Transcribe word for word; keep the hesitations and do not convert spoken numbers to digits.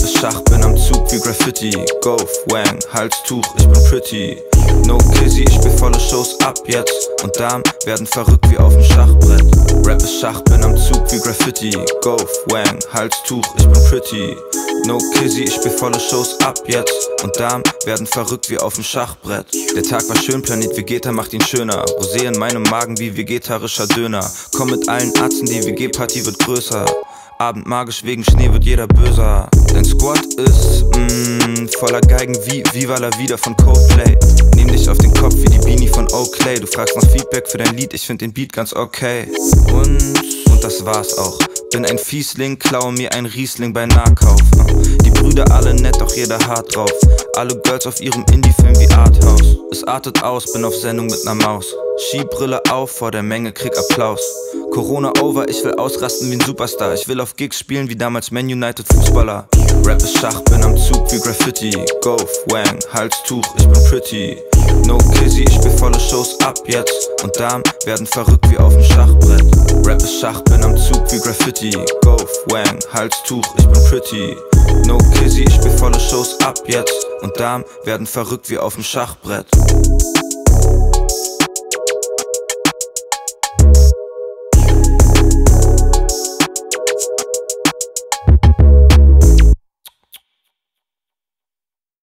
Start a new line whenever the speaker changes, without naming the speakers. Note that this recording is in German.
ist Schach, bin am Zug wie Graffiti. Golf, Wang, Halstuch, ich bin pretty. No Kizzy, ich spiel volle Shows ab jetzt. Und Damen werden verrückt wie auf dem Schachbrett. Rap ist Schach, bin am Zug wie Graffiti. Golf, Wang, Halstuch, ich bin pretty. No Kizzy, ich spiel volle Shows ab jetzt. Und Damen werden verrückt wie auf dem Schachbrett. Der Tag war schön, Planet Vegeta macht ihn schöner. Rosé in meinem Magen wie vegetarischer Döner. Komm mit allen Arzten, die W G-Party wird größer. Abend magisch, wegen Schnee wird jeder böser. Dein Squad ist, mm, voller Geigen wie Viva la Vida von Coldplay. Nehm dich auf den Kopf wie die Beanie von Oakley. Du fragst nach Feedback für dein Lied, ich find den Beat ganz okay. Und, und das war's auch. Bin ein Fiesling, klaue mir ein Riesling bei Nahkauf. Die Brüder alle nett, doch jeder hart drauf. Alle Girls auf ihrem Indie-Film wie Arthouse. Es artet aus, bin auf Sendung mit ner Maus. Skibrille auf, vor der Menge, krieg Applaus. Corona over, ich will ausrasten wie ein Superstar. Ich will auf Gigs spielen wie damals Man United Fußballer. Rap ist Schach, bin am Zug wie Graffiti. Golf, Wang, Halstuch, ich bin pretty. No Kizzy, ich spiel volle Shows ab jetzt. Und Damen werden verrückt wie auf dem Schachbrett. Rap ist Schach, bin am Zug wie Graffiti. Golf, Wang, Halstuch, ich bin pretty. No Kizzy, ich spiel volle Shows ab jetzt. Und Damen werden verrückt wie auf dem Schachbrett.